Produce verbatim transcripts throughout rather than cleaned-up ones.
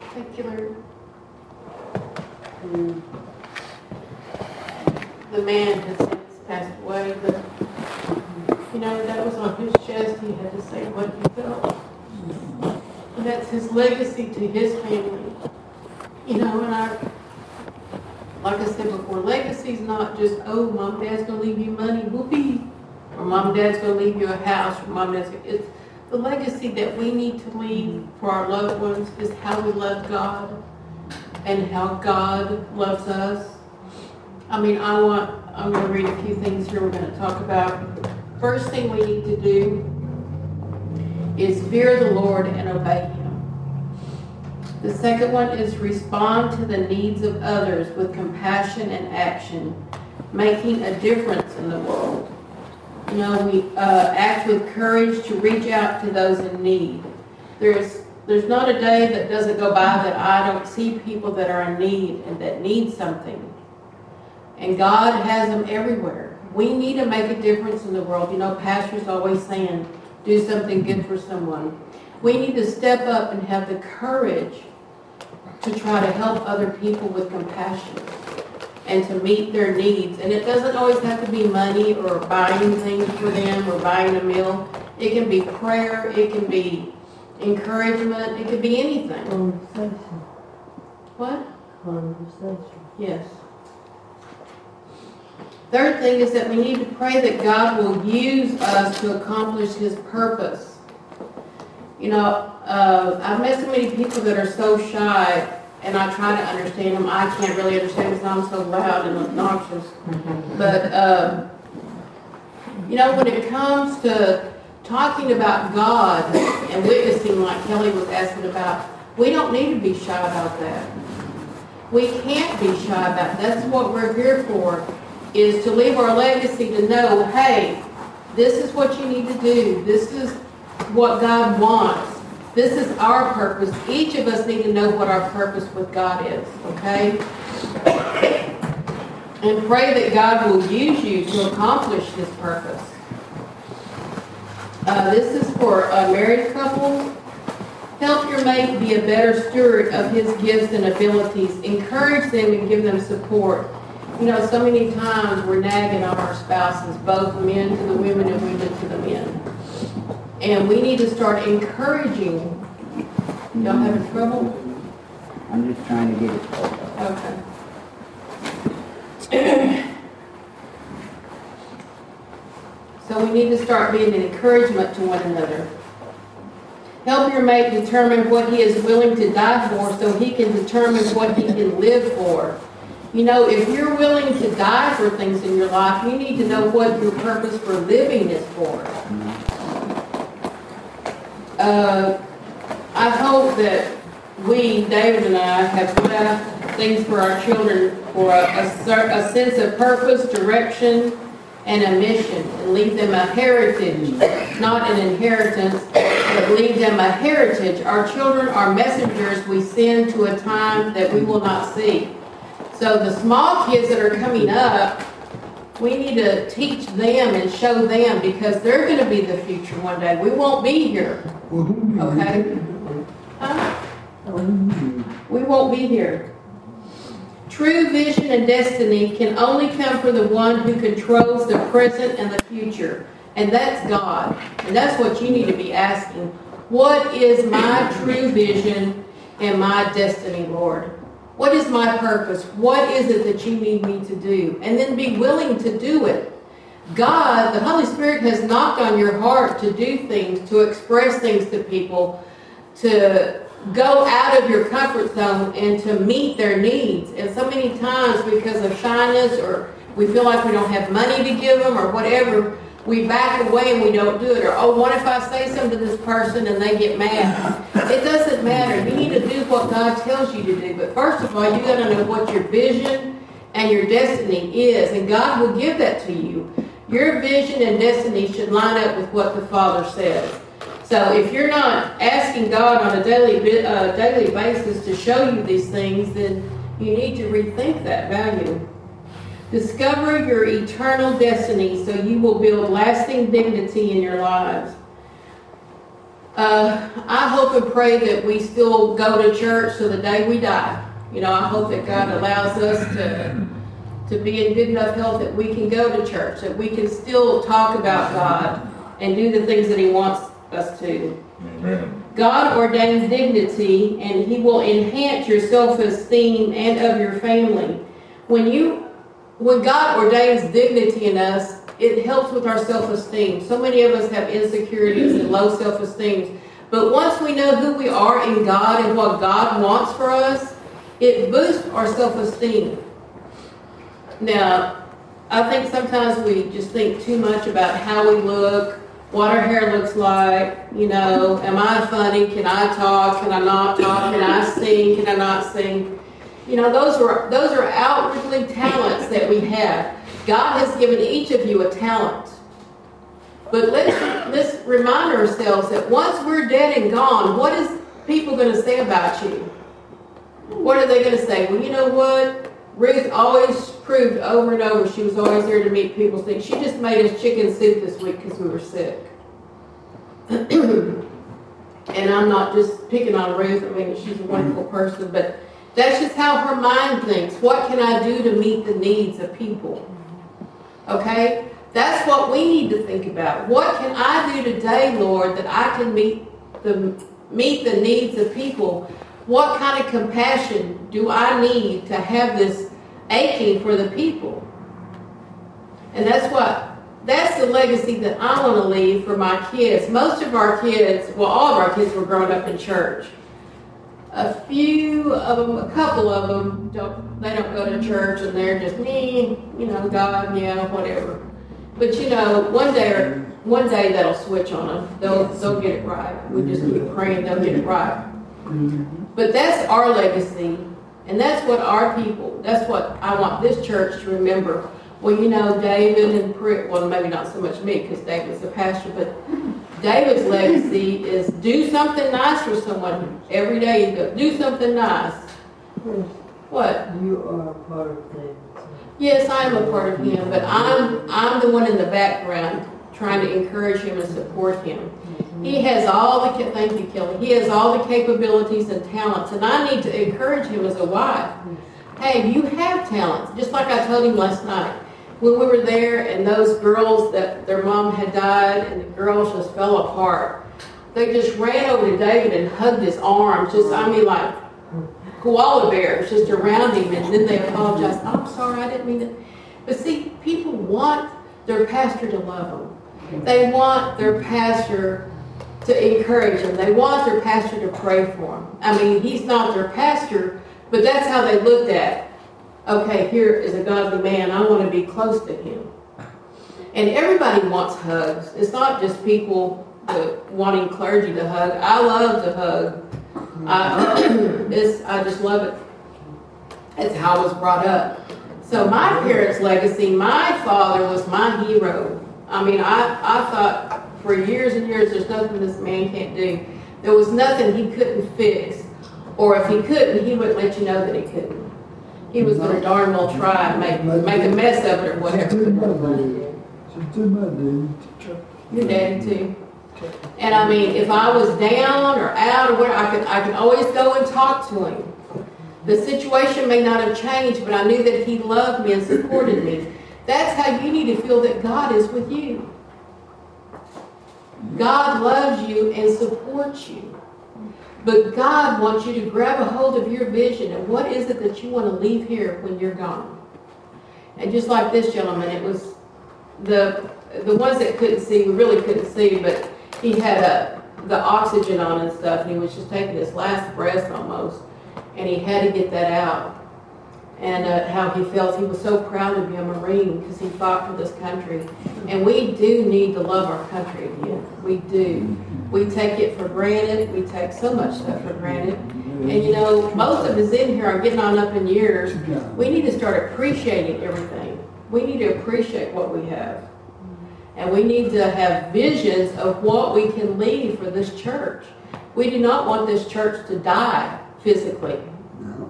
particular, um, the man has since passed away, but, you know, that was on his chest. He had to say what he felt. And that's his legacy to his family. You know, and I, like I said before, legacy's not just, oh, mom and dad's going to leave you money, whoopee, or mom and dad's going to leave you a house, or mom and dad's going to, it's the legacy that we need to leave for our loved ones is how we love God and how God loves us. I mean, I want, I'm going to read a few things here we're going to talk about. First thing we need to do is fear the Lord and obey Him. The second one is respond to the needs of others with compassion and action, making a difference in the world. You know, we uh, act with courage to reach out to those in need. There's there's not a day that doesn't go by that I don't see people that are in need and that need something. And God has them everywhere. We need to make a difference in the world. You know, pastors always saying, do something good for someone. We need to step up and have the courage to try to help other people with compassion and to meet their needs. And it doesn't always have to be money or buying things for them or buying a meal. It can be prayer, it can be encouragement, it could be anything. Conversation. What? Conversation. Yes. Third thing is that we need to pray that God will use us to accomplish His purpose. You know, uh, I've met so many people that are so shy, and I try to understand them. I can't really understand because I'm so loud and obnoxious. But, uh, you know, when it comes to talking about God and witnessing like Kelly was asking about, we don't need to be shy about that. We can't be shy about it. That's what we're here for, is to leave our legacy, to know, hey, this is what you need to do. This is what God wants. This is our purpose. Each of us need to know what our purpose with God is, okay? And pray that God will use you to accomplish His purpose. Uh, this is for a married couple. Help your mate be a better steward of his gifts and abilities. Encourage them and give them support. You know, so many times we're nagging on our spouses, both men to the women and women to the men. And we need to start encouraging. Y'all having trouble? I'm just trying to get it started. Okay. So we need to start being an encouragement to one another. Help your mate determine what he is willing to die for so he can determine what he can live for. You know, if you're willing to die for things in your life, you need to know what your purpose for living is for. Uh, I hope that we, David and I, have left things for our children for a, a, a sense of purpose, direction, and a mission, and leave them a heritage, not an inheritance, but leave them a heritage. Our children are messengers we send to a time that we will not see. So the small kids that are coming up, we need to teach them and show them, because they're going to be the future one day. We won't be here. Okay? Huh? We won't be here. True vision and destiny can only come from the one who controls the present and the future. And that's God. And that's what you need to be asking. What is my true vision and my destiny, Lord? What is my purpose? What is it that you need me to do? And then be willing to do it. God, the Holy Spirit, has knocked on your heart to do things, to express things to people, to go out of your comfort zone and to meet their needs. And so many times, because of shyness, or we feel like we don't have money to give them or whatever, we back away and we don't do it. Or, oh, what if I say something to this person and they get mad? It doesn't matter. You need to do what God tells you to do. But first of all, you got to know what your vision and your destiny is. And God will give that to you. Your vision and destiny should line up with what the Father says. So if you're not asking God on a daily uh, daily basis to show you these things, then you need to rethink that value. Discover your eternal destiny so you will build lasting dignity in your lives. Uh, I hope and pray that we still go to church till the day we die. You know, I hope that God allows us to, to be in good enough health that we can go to church, that we can still talk about God and do the things that He wants us to. Amen. God ordains dignity, and He will enhance your self-esteem and of your family. When you, when God ordains dignity in us, it helps with our self-esteem. So many of us have insecurities and low self-esteem. But once we know who we are in God and what God wants for us, it boosts our self-esteem. Now, I think sometimes we just think too much about how we look, what our hair looks like, you know, am I funny? Can I talk? Can I not talk? Can I sing? Can I not sing? You know, those are those are outwardly talents that we have. God has given each of you a talent. But let's, let's remind ourselves that once we're dead and gone, what is people going to say about you? What are they going to say? Well, you know what? Ruth always proved over and over she was always there to meet people's needs. She just made us chicken soup this week because we were sick. And I'm not just picking on Ruth. I mean, she's a wonderful person, but that's just how her mind thinks. What can I do to meet the needs of people? Okay? That's what we need to think about. What can I do today, Lord, that I can meet the meet the needs of people? What kind of compassion do I need to have this aching for the people? And that's what, that's the legacy that I want to leave for my kids. Most of our kids, well, all of our kids were growing up in church. A few of them, a couple of them, don't, they don't go to church and they're just, me, you know, God, yeah, whatever. But you know, one day, or one day that'll switch on them. They'll, they'll get it right. We just keep praying they'll get it right. But that's our legacy, and that's what our people, that's what I want this church to remember. Well, you know, David and, well, maybe not so much me because David's the pastor, but David's legacy is do something nice for someone. Every day you go, do something nice. What? You are a part of things. Yes, I am a part of him, but I'm I'm the one in the background trying to encourage him and support him. He has all the, thank you, Kelly, he has all the capabilities and talents, and I need to encourage him as a wife. Hey, you have talents, just like I told him last night. When we were there and those girls that their mom had died and the girls just fell apart, they just ran over to David and hugged his arms, just, I mean, like koala bears just around him, and then they apologized. I'm sorry, I didn't mean that. But see, people want their pastor to love them. They want their pastor to encourage them. They want their pastor to pray for them. I mean, he's not their pastor, but that's how they looked at, okay, here is a godly man. I want to be close to him. And everybody wants hugs. It's not just people that wanting clergy to hug. I love to hug. I, it's, I just love it. It's how I was brought up. So my parents' legacy, my father was my hero. I mean, I, I thought for years and years, there's nothing this man can't do. There was nothing he couldn't fix. Or if he couldn't, he wouldn't let you know that he couldn't. He was going to darn well try and make, make a mess of it or whatever. Your daddy too. And I mean, if I was down or out or whatever, I could, I could always go and talk to him. The situation may not have changed, but I knew that he loved me and supported me. That's how you need to feel that God is with you. God loves you and supports you. But God wants you to grab a hold of your vision and what is it that you want to leave here when you're gone. And just like this gentleman, it was the the ones that couldn't see, we really couldn't see, but he had a, the oxygen on and stuff, and he was just taking his last breath almost, and he had to get that out. And uh, how he felt, he was so proud to be a Marine because he fought for this country. And we do need to love our country again. We do. We take it for granted. We take so much stuff for granted. And you know, most of us in here are getting on up in years. We need to start appreciating everything. We need to appreciate what we have. And we need to have visions of what we can leave for this church. We do not want this church to die physically,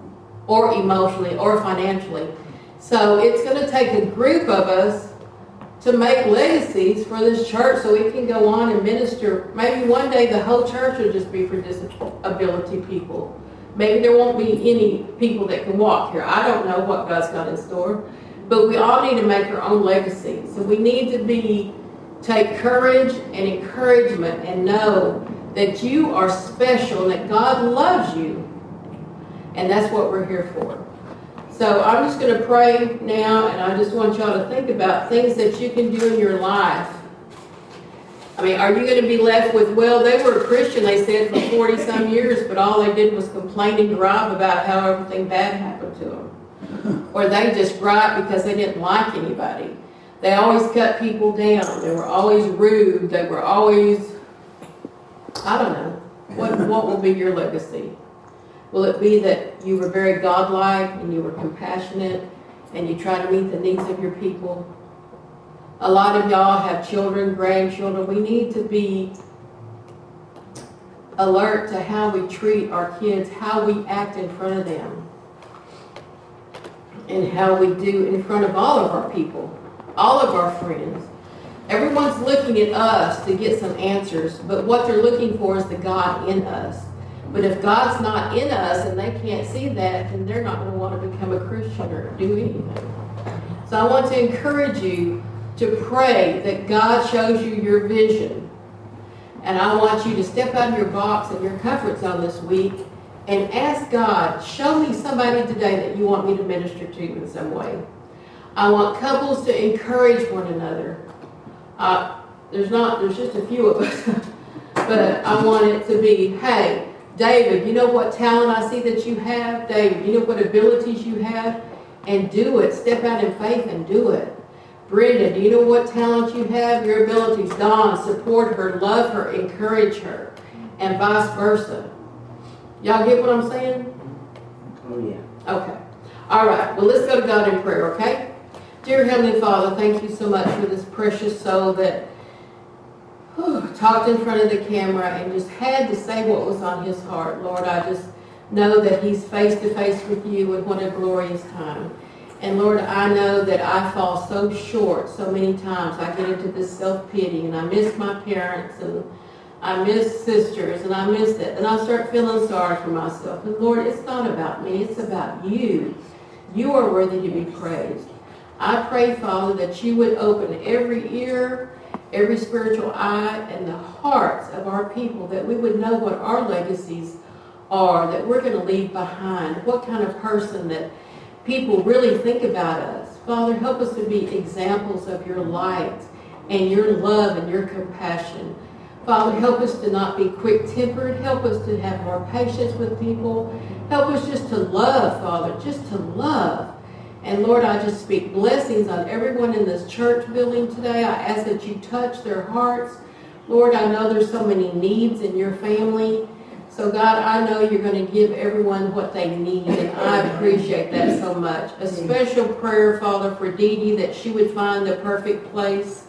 or emotionally, or financially. So it's going to take a group of us to make legacies for this church so we can go on and minister. Maybe one day the whole church will just be for disability people. Maybe there won't be any people that can walk here. I don't know what God's got in store. But we all need to make our own legacy. So we need to be, take courage and encouragement and know that you are special and that God loves you. And that's what we're here for. So I'm just going to pray now, and I just want y'all to think about things that you can do in your life. I mean, are you going to be left with, well, they were a Christian, they said, for forty some years, but all they did was complain and gripe about how everything bad happened to them. Or they just gripe because they didn't like anybody. They always cut people down. They were always rude. They were always, I don't know. What, what will be your legacy? Will it be that you were very godlike and you were compassionate and you try to meet the needs of your people? A lot of y'all have children, grandchildren. We need to be alert to how we treat our kids, how we act in front of them, and how we do in front of all of our people, all of our friends. Everyone's looking at us to get some answers, but what they're looking for is the God in us. But if God's not in us and they can't see that, then they're not going to want to become a Christian or do anything. So I want to encourage you to pray that God shows you your vision. And I want you to step out of your box and your comfort zone this week and ask God, show me somebody today that you want me to minister to in some way. I want couples to encourage one another. Uh, there's not, there's just a few of us. But I want it to be, hey, David, you know what talent I see that you have? David, you know what abilities you have? And do it. Step out in faith and do it. Brenda, do you know what talent you have? Your abilities. Dawn, support her, love her, encourage her, and vice versa. Y'all get what I'm saying? Oh, yeah. Okay. All right. Well, let's go to God in prayer, okay? Dear Heavenly Father, thank you so much for this precious soul that whew, talked in front of the camera and just had to say what was on his heart. Lord, I just know that he's face to face with you, and what a glorious time. And Lord, I know that I fall so short so many times. I get into this self-pity, and I miss my parents, and I miss sisters, and I miss it. And I start feeling sorry for myself. And Lord, it's not about me. It's about you. You are worthy to be praised. I pray, Father, that you would open every ear, every spiritual eye, and the hearts of our people, that we would know what our legacies are, that we're going to leave behind, what kind of person that people really think about us. Father, help us to be examples of your light and your love and your compassion. Father, help us to not be quick-tempered. Help us to have more patience with people. Help us just to love, Father, just to love. And Lord, I just speak blessings on everyone in this church building today. I ask that you touch their hearts. Lord, I know there's so many needs in your family. So God, I know you're going to give everyone what they need, and I appreciate that so much. A special prayer, Father, for Dee Dee, that she would find the perfect place.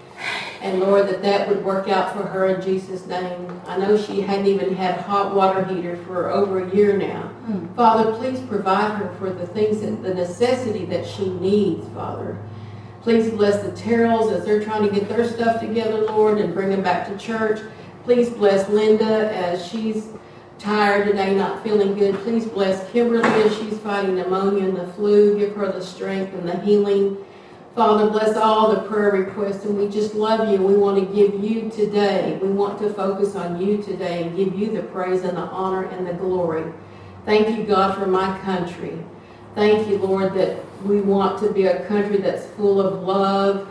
And Lord, that that would work out for her in Jesus' name. I know she hadn't even had hot water heater for over a year now. Mm. Father, please provide her for the things, that, the necessity that she needs, Father. Please bless the Terrells as they're trying to get their stuff together, Lord, and bring them back to church. Please bless Linda as she's tired today, not feeling good. Please bless Kimberly as she's fighting pneumonia and the flu. Give her the strength and the healing. Father, bless all the prayer requests, and we just love you. We want to give you today. We want to focus on you today and give you the praise and the honor and the glory. Thank you, God, for my country. Thank you, Lord, that we want to be a country that's full of love.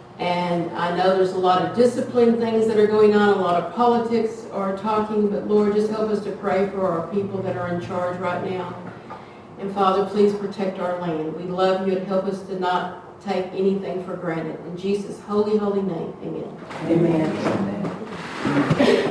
And I know there's a lot of discipline things that are going on. A lot of politics are talking. But, Lord, just help us to pray for our people that are in charge right now. And, Father, please protect our land. We love you, and help us to not take anything for granted. In Jesus' holy, holy name, amen. Amen. Amen.